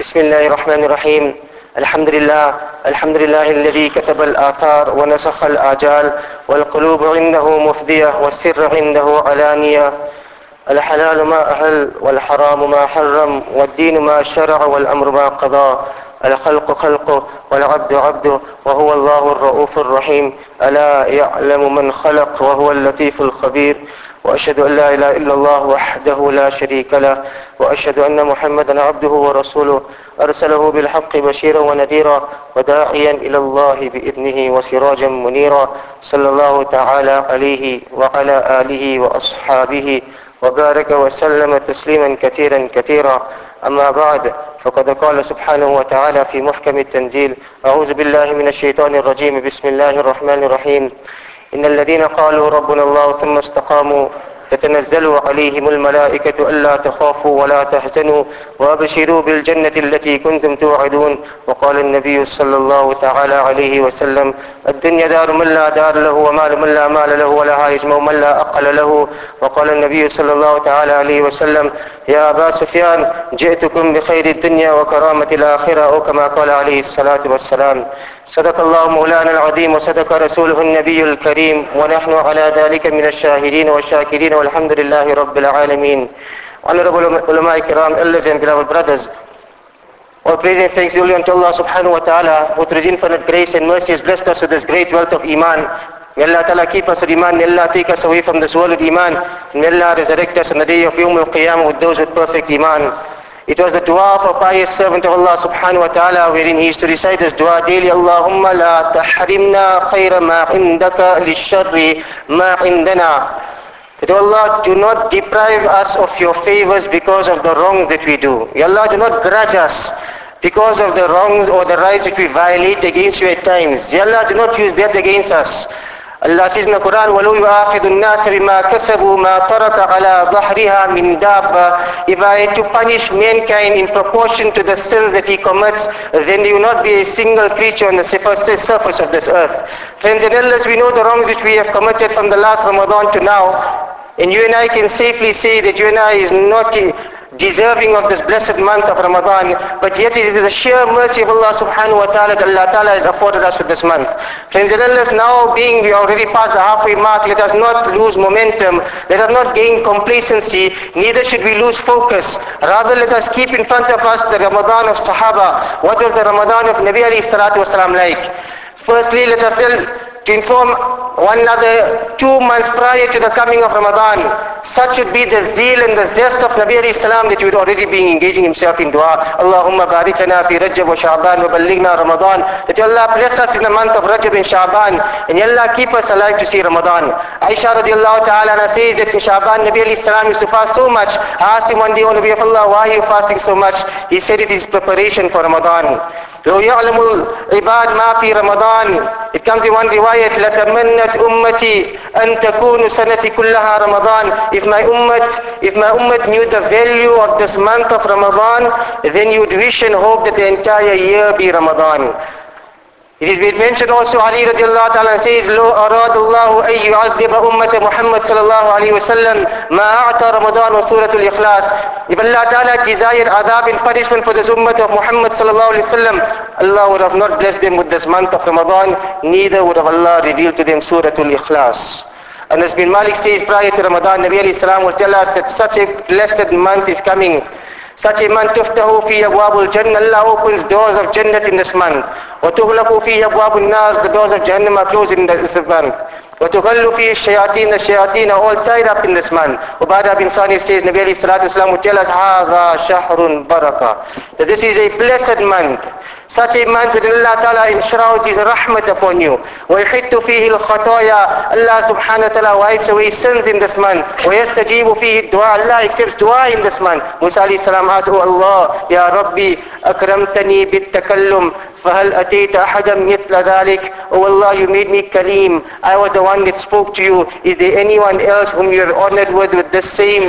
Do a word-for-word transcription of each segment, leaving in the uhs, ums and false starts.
بسم الله الرحمن الرحيم. الحمد لله الحمد لله الذي كتب الآثار ونسخ الآجال، والقلوب عنده مفدية والسر عنده علانية. الحلال ما أهل والحرام ما حرم، والدين ما شرع والأمر ما قضى. الخلق خلقه والعبد عبده، وهو الله الرؤوف الرحيم. ألا يعلم من خلق وهو اللطيف الخبير. وأشهد أن لا إله إلا الله وحده لا شريك له، وأشهد أن محمدا عبده ورسوله أرسله بالحق بشيرا ونذيرا وداعيا إلى الله بإذنه وسراجا منيرا، صلى الله تعالى عليه وعلى آله وأصحابه وبارك وسلم تسليما كثيرا كثيرا. أما بعد، فقد قال سبحانه وتعالى في محكم التنزيل: أعوذ بالله من الشيطان الرجيم، بسم الله الرحمن الرحيم. إن الذين قالوا ربنا الله ثم استقاموا تتنزل عليهم الملائكة ألا تخافوا ولا تحزنوا وأبشروا بالجنة التي كنتم توعدون. وقال النبي صلى الله تعالى عليه وسلم: الدنيا دار من لا دار له، ومال من لا مال له، ولها يجمع من لا أقل له. وقال النبي صلى الله تعالى عليه وسلم: يا أبا سفيان، جئتكم بخير الدنيا وكرامة الآخرة، أو كما قال عليه الصلاة والسلام. صدق الله مولانا العظيم، وصدق رسوله النبي الكريم، ونحن على ذلك من الشاهدين والشاكرين، والحمد لله رب العالمين. Honorable ulama kiram, elders and beloved brothers, all praise and thanks only unto Allah subhanahu wa ta'ala, who through his infinite grace and mercy has blessed us with this great wealth of iman. May Allah ta'ala keep us with iman, may Allah take us away from this world with iman, and may Allah resurrect us on the day of Yawm al-Qiyamah with those with perfect iman. It was the dua of a pious servant of Allah subhanahu wa ta'ala, wherein he used to recite this dua daily: Allahumma la tahrimna khayra ma indaka lisharri ma indana. That, O Allah, do not deprive us of your favors because of the wrongs that we do. Ya Allah, do not grudge us because of the wrongs or the rights which we violate against you at times. Ya Allah, do not use that against us. Allah says in the Quran, وَلَوْ يُؤَاخِذُ النَّاسَ بِمَا كَسَبُوا مَا تَرَكَ عَلَى ظَهْرِهَا مِنْ دَابَّةٍ. If I had to punish mankind in proportion to the sins that he commits, then there will not be a single creature on the surface of this earth. Friends and elders, we know the wrongs which we have committed from the last Ramadan to now. And you and I can safely say that you and I is not deserving of this blessed month of Ramadan, but yet it is the sheer mercy of Allah subhanahu wa ta'ala that Allah ta'ala has afforded us with this month. Friends and elders, now being we already past the halfway mark, let us not lose momentum, let us not gain complacency, neither should we lose focus. Rather, let us keep in front of us the Ramadan of Sahaba. What was the Ramadan of Nabi alayhi salatu wasalam like? Firstly, let us tell to inform one another two months prior to the coming of Ramadan. Such would be the zeal and the zest of Nabi alayhi salam that he would already be engaging himself in dua. Allahumma barik lana fi Rajab wa Sha'ban wa ballighna Ramadan. That Allah bless us in the month of Rajab and Sha'ban, and Allah keep us alive to see Ramadan. Aisha radiallahu ta'ala says that in Sha'ban Nabi alayhi salam used to fast so much. I asked him one day, O Nabi of Allah, why are you fasting so much? He said it is preparation for Ramadan. لو يعلم العباد ما في رمضان. It comes in one riwayat: لتمنت أمتي أن تكون سنتي كلها رمضان. If my ummat, if my ummat knew the value of this month of Ramadan, then you would wish and hope that the entire year be Ramadan. It is been mentioned also, Ali radiallahu ta'ala says, لو أراد الله أن يعذب أمة محمد صلى الله عليه وسلم ما أعطى رمضان وسورة الإخلاص. If Allah ta'ala desired adab and punishment for this ummah of Muhammad sallallahu alayhi wa sallam, Allah would have not blessed them with this month of Ramadan, neither would have Allah revealed to them Surah Al-Ikhlas. And as bin Malik says, prior to Ramadan, Nabi alayhi salam will tell us that such a blessed month is coming. Such a month, تفتح في أبواب الجنة, Allah opens doors of Jannat in this month. وتغلق في أبواب النار, the doors of Jahannam are closed in this month. وتغل فيه الشياطين, the shayateen are all tied up in this month. Ubadah bin Sani says, Nabi alayhi salatu wasalam will tell us, هذا شهر بركة, that this is a blessed month. Such a month when Allah ta'ala enshrouds his rahmat upon you. وَيَحِتُّ فِيهِ الْخَطَايَا, Allah subhanahu wa ta'ala wipes away sins in this month. وَيَسْتَجِيبُ فِيهِ الدُّعَى, Allah accepts dua in this month. Musa alayhi salam asked, Oh Allah, Ya Rabbi, أَكْرَمْتَنِي بِالتَّكَلُّمْ فَهَلْ أَتَيْتَ أَحَدًا مِثْلَ ذَلِكَ. Oh Allah, you made me Kareem. I was the one that spoke to you. Is there anyone else whom you are honored with with this same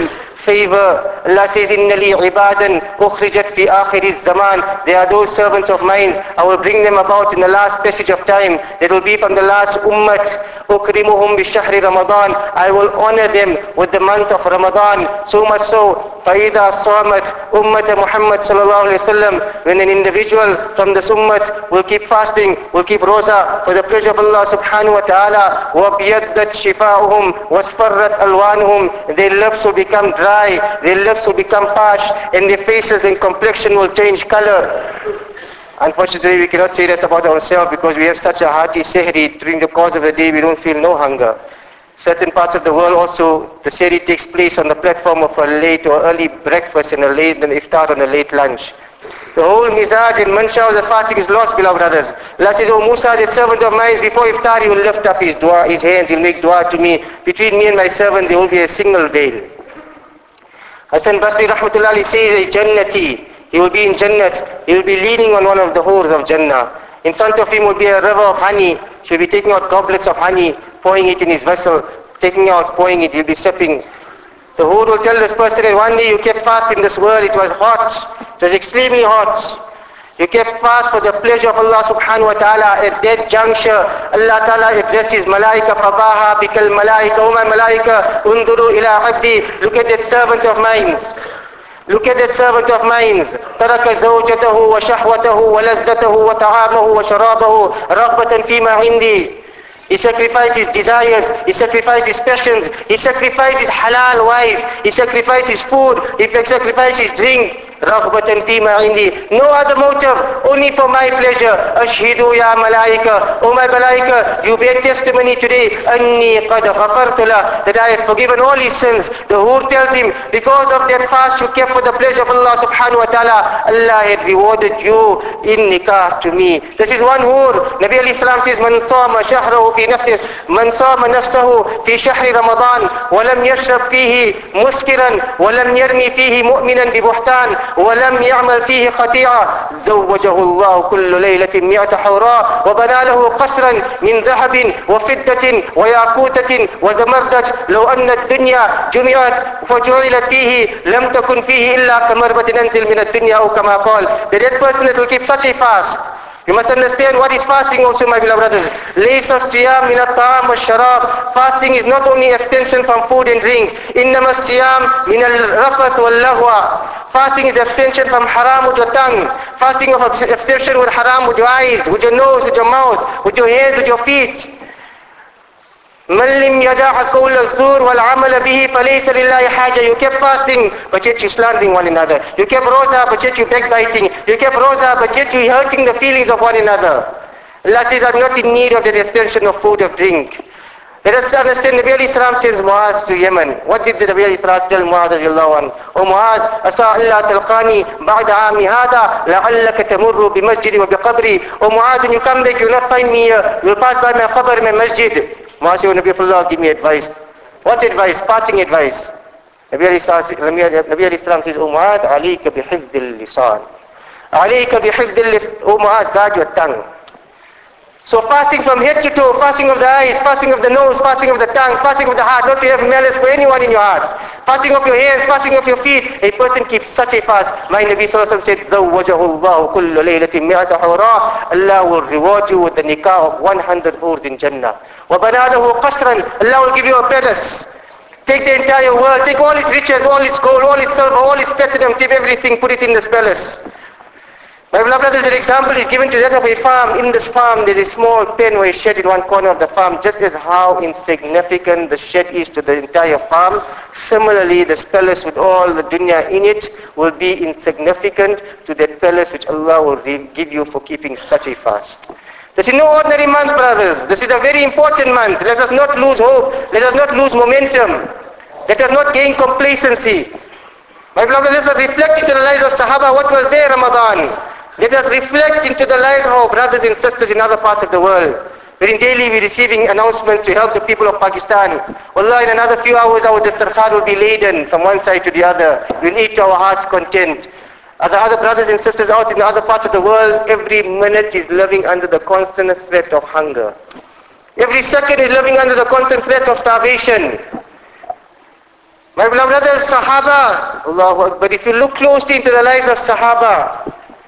favor. Allah says, Inna li ibadan ukhrijat fi akhir zaman. They are those servants of mine. I will bring them about in the last passage of time. They will be from the last ummat. Ukrimuhum bi shahri Ramadan. I will honor them with the month of Ramadan. So much so, فَإِذَا صَامَتْ أُمَّةَ مُحَمَّدٍ صلى الله عليه وسلم. When an individual from this ummat will keep fasting, will keep roza for the pleasure of Allah subhanahu wa ta'ala, وَبْيَدَّتْ شِفَاؤُهُمْ وَاسْفَرَّتْ أَلْوَانُهُمْ. Their lips will become dry, their lips will become parched, and their faces and complexion will change color. Unfortunately, we cannot say that about ourselves because we have such a hearty sehri. During the course of the day, we don't feel no hunger. Certain parts of the world also, the sehri takes place on the platform of a late or early breakfast and a late and iftar on a late lunch. The whole mizaj and mansha of the fasting is lost, beloved brothers. Allah says, "O Musa, the servant of mine, before iftar he will lift up his dua, his hands, he'll make dua to me. Between me and my servant there will be a single veil." Hassan Basri rahmatullah says, "A Jannati." He will be in Jannat. He will be leaning on one of the hurs of Jannah. In front of him will be a river of honey. He will be taking out goblets of honey, pouring it in his vessel, taking out, pouring it. He will be sipping. The hur will tell this person that one day you kept fast in this world. It was hot. It was extremely hot. You kept fast for the pleasure of Allah subhanahu wa ta'ala. At that juncture, Allah ta'ala addressed his malaika, فَبَاهَا بِكَ الْمَلَائِكَ O my malaika, unduru ila abdi. Look at that servant of mine. Look at that servant of mine. ترك زوجته وشهوته ولذته وطعامه وشرابه رغبة فيما عندي. He sacrificed his desires, he sacrificed his passions, he sacrificed his halal wife, he sacrificed his food, he sacrificed his drink. رغبة فيما عندي. No other motive, only for my pleasure. أشهدوا يا ملائكة. O my malaika, you bear testimony today. أني قد غفرت له. That I have forgiven all his sins. The hur tells him, because of that fast you kept for the pleasure of Allah subhanahu wa ta'ala, Allah had rewarded you in nikah to me. This is one hur. Nabi alayhi salam says, من صام شهره في نفسه من صام نفسه في شهر رمضان ولم يشرب فيه مسكرا ولم يرمي فيه مؤمنا ببهتان ولم يعمل فيه خطيئة زوجه الله كل ليلة مئة حوراء وبنى له قصرا من ذهب وفضة وياقوتة وزمردة لو أن الدنيا جمعت فجعلت فيه لم تكن فيه إلا كمربة أنزل من الدنيا أو كما قال. The dead person that will keep such a fast, you must understand what is fasting also, my beloved brothers. ليس الصيام من الطعام والشراب. Fasting is not only abstention from food and drink. إنما الصيام من الرفث واللهو. Fasting is abstention from haram with your tongue. Fasting of abstention with haram with your eyes, with your nose, with your mouth, with your hands, with your feet. من لم يدع قول الزور والعمل به فليس لله حاجة. You kept fasting, but yet you slandering one another. You kept rosa, but yet you backbiting. You kept rosa, but yet you hurting the feelings of one another. Allah says, I'm not in need of the extension of food, of drink. Let us understand, Nabi alayhi salam sends Muaz to Yemen. What did the Nabi alayhi salam tell Muaz radiallahu anhu? O Muaz, asa Allah talqani ba'da aami hada la'allaka tamurru bimasjidi wa biqabri. O Muaz, when you come back, you will not find me here. You will pass by my qabr, my masjid. Muaz said, O Nabi of Allah, give me advice. What advice? Parting advice. Nabi alayhi salam says, O Muaz, alayka bihifd al-lisan. Alayka bihifd al-lisan. O Muaz, guard your tongue. So fasting from head to toe, fasting of the eyes, fasting of the nose, fasting of the tongue, fasting of the heart, not to have malice for anyone in your heart. Fasting of your hands, fasting of your feet. A person keeps such a fast. My Nabi Sallallahu Alaihi Wasallam said, زَوَّجَهُ اللَّهُ كُلُّ لَيْلَةٍ مِئَةَ حُورًا. Allah will reward you with the nikah of one hundred hurs in Jannah. وَبَنَى لَهُ قَصْرًا. Allah will give you a palace. Take the entire world, take all its riches, all its gold, all its silver, all its platinum, take everything, put it in this palace. My beloved brothers, an example is given to that of a farm. In this farm, there is a small pen or a shed in one corner of the farm, just as how insignificant the shed is to the entire farm. Similarly, this palace with all the dunya in it will be insignificant to that palace which Allah will give you for keeping such a fast. This is no ordinary month, brothers. This is a very important month. Let us not lose hope. Let us not lose momentum. Let us not gain complacency. My beloved, let us reflect into the lives of Sahaba what was their Ramadan. Let us reflect into the lives of our brothers and sisters in other parts of the world. Wherein daily we're receiving announcements to help the people of Pakistan. Wallah, in another few hours our dastarkhan will be laden from one side to the other. We'll eat to our heart's content. Other other brothers and sisters out in other parts of the world, every minute is living under the constant threat of hunger. Every second is living under the constant threat of starvation. My beloved brothers, Sahaba, Allahu Akbar, if you look closely into the lives of Sahaba,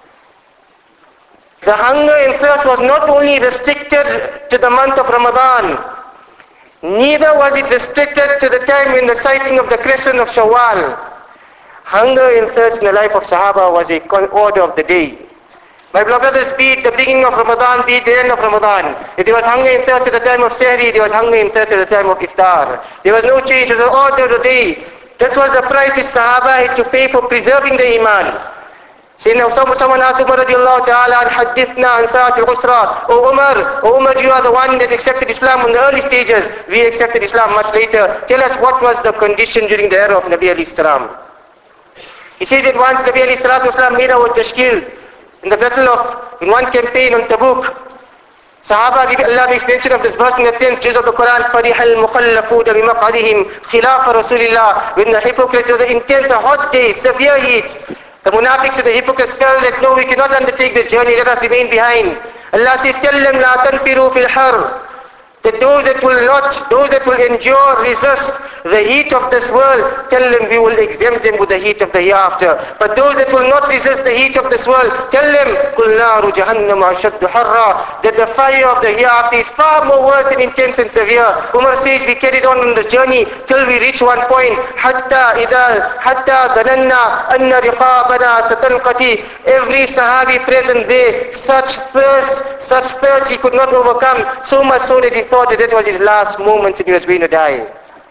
the hunger and thirst was not only restricted to the month of Ramadan, neither was it restricted to the time in the sighting of the crescent of Shawwal. Hunger and thirst in the life of Sahaba was a order of the day. My beloved brothers, be it the beginning of Ramadan, be it the end of Ramadan. If there was hunger and thirst at the time of Sahri, there was hunger and thirst at the time of Iftar. There was no change, it was an order of the day. This was the price which Sahaba had to pay for preserving the Iman. Say now someone asked Umar radiallahu ta'ala and hadithna an sa'at al-usra. Oh Umar, oh Umar, you are the one that accepted Islam in the early stages. We accepted Islam much later. Tell us what was the condition during the era of Nabi alayhi salam. He says that once Nabi alayhi salatu wasalam made our tashkil in the battle of, in one campaign on Tabuk. Sahaba, Allah makes mention of this verse in the tenth juz of the Quran, فَرِحَ الْمُخَلَّفُونَ بِمَقْعَدِهِمْ خِلَافَ رَسُولِ اللَّهِ. When the hypocrites, it was an intense, a hot day, severe heat. The munafiqs and the hypocrites felt that no, we cannot undertake this journey, let us remain behind. Allah says, tell them, لَا تَنْفِرُوا فِي الْحَرِّ. That those that will not, those that will endure, resist the heat of this world, tell them we will exempt them with the heat of the hereafter. But those that will not resist the heat of this world, tell them, قُلْ نَارُ جَهَنَّمَ أَشَدُّ حَرًّا. That the fire of the hereafter is far more worse and intense and severe. Umar says we carried on on this journey till we reach one point. حَتَّى إِذَا حَتَّى ظَنَنَّا أَنَّ رِقَابَنَا سَتَنْقَتِي. Every Sahabi present there, such thirst, such thirst he could not overcome, so much so that he thought that it was his last moment and he was going to die.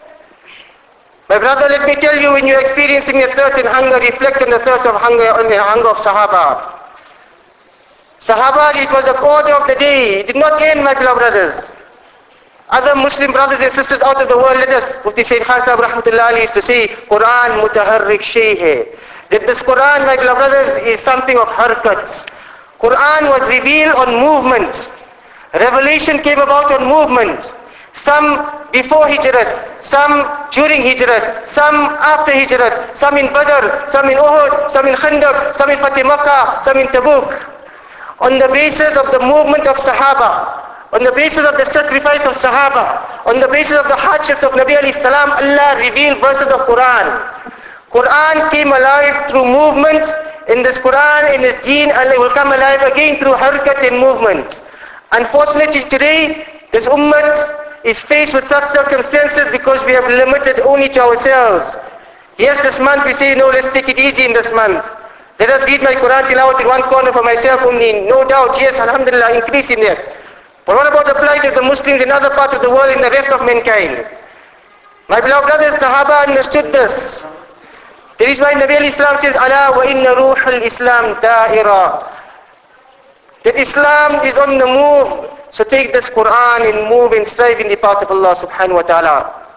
My brother, let me tell you, when you're experiencing the thirst and hunger, reflect on the thirst of hunger and the hunger of Sahaba. Sahaba, it was the order of the day. It did not end, my beloved brothers. Other Muslim brothers and sisters out of the world, let us, Mufti Sayyid Khan Sahib Rahmatullah Ali used to say, Quran mutaharrik shay hai. That this Quran, my beloved brothers, is something of harkat. Quran was revealed on movement. Revelation came about on movement. Some before Hijrat, some during Hijrat, some after Hijrat, some in Badr, some in Uhud, some in Khandaq, some in Fatih Makkah, some in Tabuk. On the basis of the movement of Sahaba, on the basis of the sacrifice of Sahaba, on the basis of the hardships of Nabi alayhi salam, Allah revealed verses of Quran. Quran came alive through movement. In this Quran, in this deen, Allah will come alive again through harkat and movement. Unfortunately today, this ummah is faced with such circumstances because we have limited only to ourselves. Yes, this month we say, no, let's take it easy in this month. Let us read my Quran tilawat in one corner for myself only. No doubt, yes, alhamdulillah, increase in it. But what about the plight of the Muslims in other parts of the world and the rest of mankind? My beloved brothers, Sahaba understood this. That is why Nabi al-Islam says, Ala wa inna ruh al-Islam da'ira. That Islam is on the move. So take this Quran and move and strive in the path of Allah subhanahu wa ta'ala.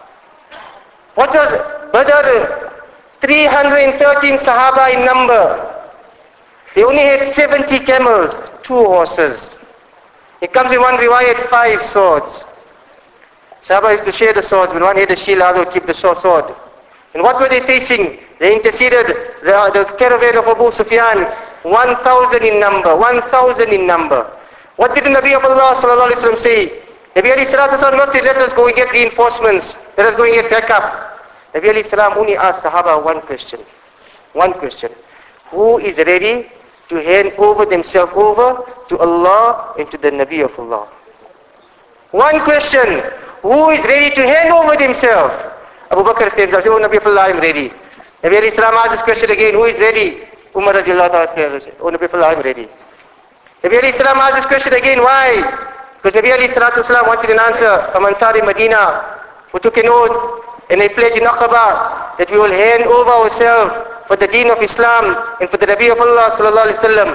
What was Badr? three hundred thirteen Sahaba in number. They only had seventy camels, two horses. It comes in one riwayat, five swords. Sahaba used to share the swords. When one had a shield, the other would keep the sword. And what were they facing? They interceded the, the caravan of Abu Sufyan, one thousand in number, one thousand in number. What did the Nabi of Allah sallallahu alaihi wasallam say? Nabi alayhi salatu wasallam not say, let us go and get reinforcements, let us go and get backup. Nabi alayhi salam only asked Sahaba one question. One question. Who is ready to hand over themselves over to Allah and to the Nabi of Allah? One question. Who is ready to hand over themselves? Abu Bakr stands up, says, oh Nabi of Allah, I am ready. Nabi alayhi salam asked this question again, who is ready? Umar radiallahu ta'ala says, oh Nabi of Allah, I am ready. Nabi alayhi salam asked this question again, why? Because Nabi alayhi salatu wasalam wanted an answer from Ansari Medina, who took an oath and a pledge in Aqaba that we will hand over ourselves for the deen of Islam and for the Nabi of Allah sallallahu alayhi wasallam.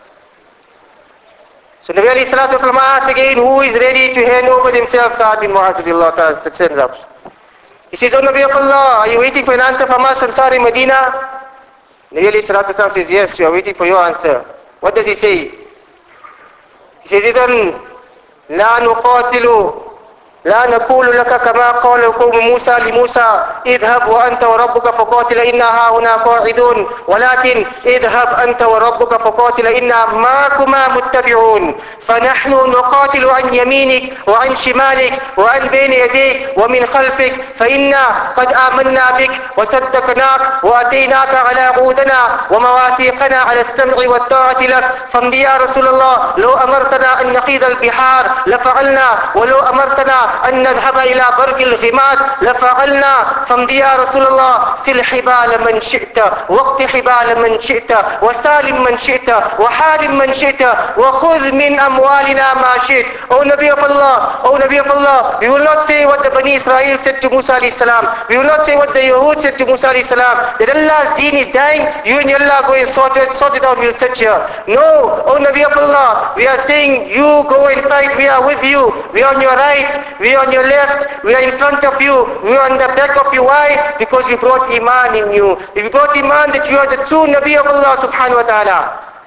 So Nabi alayhi salatu wasalam asked again, who is ready to hand over themselves? Sa'ad bin Mu'adh radiallahu ta'ala stands up. He says, oh Nabi of Allah, are you waiting for an answer from us, Ansari Medina? Nabi alayhi salatu wasalam says, yes, we are waiting for your answer. What does he say? He says, إِذَنْ لَا نُقَاتِلُ لا نقول لك كما قال قوم موسى لموسى اذهب وأنت وربك فقاتل إنا هاهنا قاعدون ولكن اذهب أنت وربك فقاتل إنا معكما متبعون. فنحن نقاتل عن يمينك وعن شمالك وعن بين يديك ومن خلفك فإنا قد آمنا بك وصدقناك وأتيناك على عودنا ومواثيقنا على السمع والطاعة لك. فامض يا رسول الله، لو أمرتنا أن نخيض البحار لفعلنا، ولو أمرتنا أن نذهب إلى برق الغماد لفعلنا. فامض يا رسول الله، سل حبال من شئت واقط حبال من شئت وسالم من شئت وحارم من شئت وخذ من أموالنا ما شئت. O Nabi of Allah, O Nabi of Allah, we will not say what the Bani Israel said to Musa alayhi salam. We will not say what the Yahud said to Musa alayhi salam, that Allah's deen is dying, you and Allah go and sort it, sort it out, we'll sit here. No, O Nabi of Allah, we are saying you go and fight, we are with you, we are on your right, we are on your left, we are in front of you, we are on the back of you. Why? Because we brought Iman in you. We brought Iman that you are the true Nabi of Allah subhanahu wa ta'ala.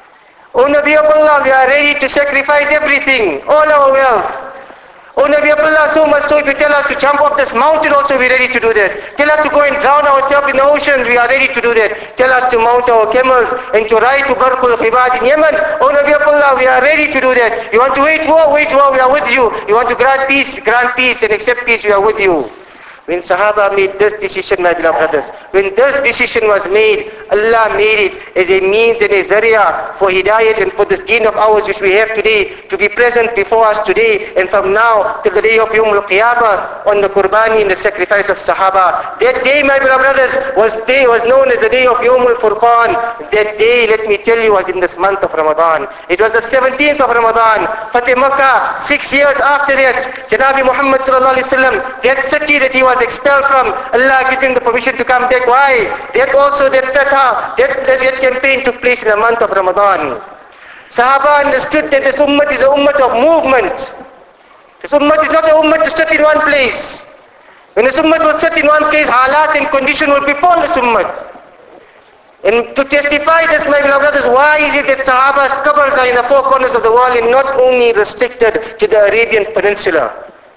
O Nabi of Allah, we are ready to sacrifice everything, all our wealth. O Nabi of Allah, so much so if you tell us to jump off this mountain also we're ready to do that. Tell us to go and drown ourselves in the ocean, we are ready to do that. Tell us to mount our camels and to ride to Barqul Khibad in Yemen. O Nabi of Allah, we are ready to do that. You want to wage war, wage war, we are with you. You want to grant peace, grant peace and accept peace, we are with you. When Sahaba made this decision, my beloved brothers, when this decision was made, Allah made it as a means and a zariya for hidayat and for this deen of ours which we have today to be present before us today and from now till the day of Yawm al-Qiyamah on the Qurbani and the sacrifice of Sahaba. That day, my beloved brothers, was day was known as the day of Yawm al-Furqan. That day, let me tell you, was in this month of Ramadan. It was the seventeenth of Ramadan. Fateh Makkah, six years after that, Janabi Muhammad sallallahu alaihi wasallam, that city that he was expelled from, Allah gave him the permission to come back. Why? That also, that fatah, that, that, that campaign took place in the month of Ramadan. Sahaba understood that this ummah is a ummah of movement. This ummah is not a ummah to sit in one place. When this ummah will sit in one place, halat and condition will befall this ummah. And to testify this, my beloved brothers, why is it that Sahaba's qabrs are in the four corners of the world and not only restricted to the Arabian Peninsula?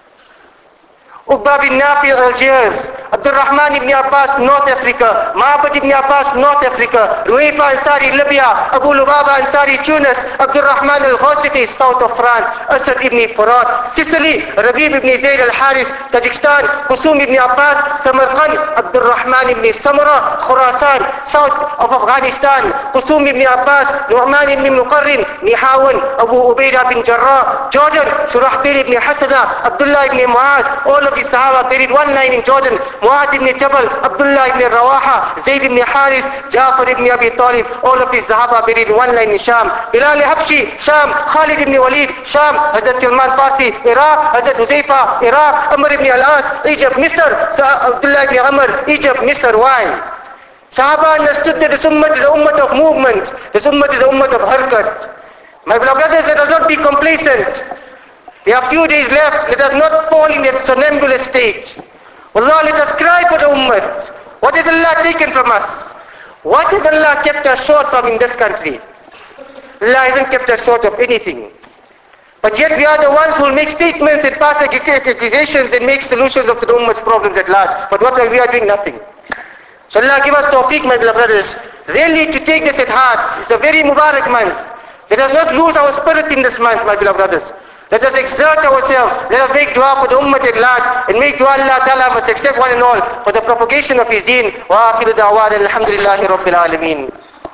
Uqba bin Nafi, Algiers. Abdul Rahman ibn Abbas, North Africa. Ma'bad ibn Abbas, North Africa. Ruwayfa Ansari, Libya. Abu Lubaba Ansari, Tunis. Abdul Rahman al-Ghasiqi, south of France. Asad ibn Furat, Sicily. Rabib ibn Zayd al-Harith, Tajikistan. Qusum ibn Abbas, Samarkand. Abdul Rahman ibn Samra, Khurasan, south of Afghanistan. Qusum ibn Abbas, Nu'man ibn Muqarrin, Nihawan. Abu Ubaidah bin Jarrah, Jordan. Shurahbil ibn Hasana, Abdullah ibn Muaz. All of the Sahaba buried one line in Jordan. Mu'ad ibn Jabal, Abdullah ibn Rawaha, Zayd ibn Harith, Jafar ibn Abi Talib, all of his Sahaba buried one line in Sham. Bilal Habshi, Sham. Khalid ibn Walid, Sham. Hazrat Salman Farsi, Iraq. Hazrat Huzaifa, Iraq. Amr ibn Al-As, Egypt. Misr. Abdullah ibn Amr, Egypt. Misr. Why? Sahaba understood that this ummah is a ummah of movement. This ummah is a ummah of harkat. My beloved brothers, let us not be complacent. There are few days left. Let us not fall in that somnambulous state. Allah, let us cry for the ummah. What has Allah taken from us? What has Allah kept us short from in this country? Allah hasn't kept us short of anything. But yet we are the ones who will make statements and pass accusations and make solutions of the ummah's problems at large. But what are we are doing? Nothing. So Allah give us tawfiq, my beloved brothers, really to take this at heart. It's a very Mubarak month. Let us not lose our spirit in this month, my beloved brothers. Let us exert ourselves. Let us make dua for the ummah at large and make dua Allah Ta'ala must accept one and all for the propagation of His deen. Wa akhiru da'wana alhamdulillahi rabbil alameen.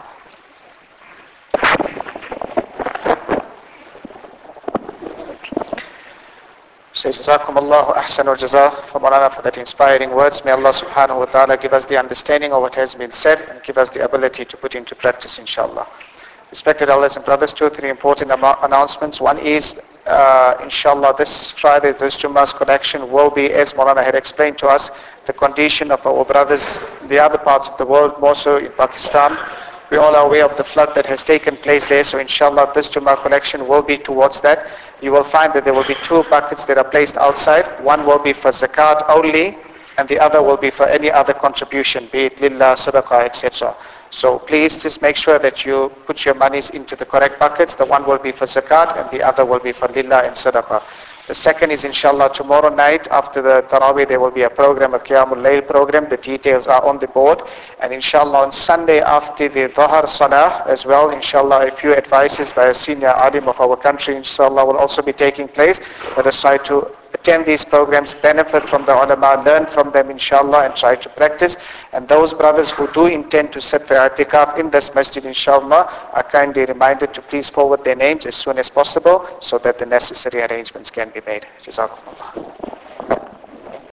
Say Jazakum Allahu ahsanul jazaa for Maulana for that inspiring words. May Allah subhanahu wa ta'ala give us the understanding of what has been said and give us the ability to put into practice, inshallah. Respected elders and brothers, two or three important announcements. One is, uh, inshallah, this Friday, this Jummah's collection will be, as Maulana had explained to us, the condition of our brothers in the other parts of the world, more so in Pakistan. We all are aware of the flood that has taken place there, so inshallah this Jummah collection will be towards that. You will find that there will be two buckets that are placed outside. One will be for zakat only, and the other will be for any other contribution, be it lillah, sadaqah, et cetera. So please just make sure that you put your monies into the correct buckets. The one will be for zakat and the other will be for lillah and sadaqah. The second is inshallah tomorrow night after the Taraweeh there will be a program, a Qiyamul Layl program. The details are on the board. And inshallah on Sunday after the Dhuhr Salah as well, inshallah a few advices by a senior alim of our country inshallah will also be taking place. Let us try to attend these programs, benefit from the ulama, learn from them inshallah and try to practice. And those brothers who do intend to sit for i'tikaf in this masjid inshallah are kindly reminded to please forward their names as soon as possible so that the necessary arrangements can be made. Jazakumullah.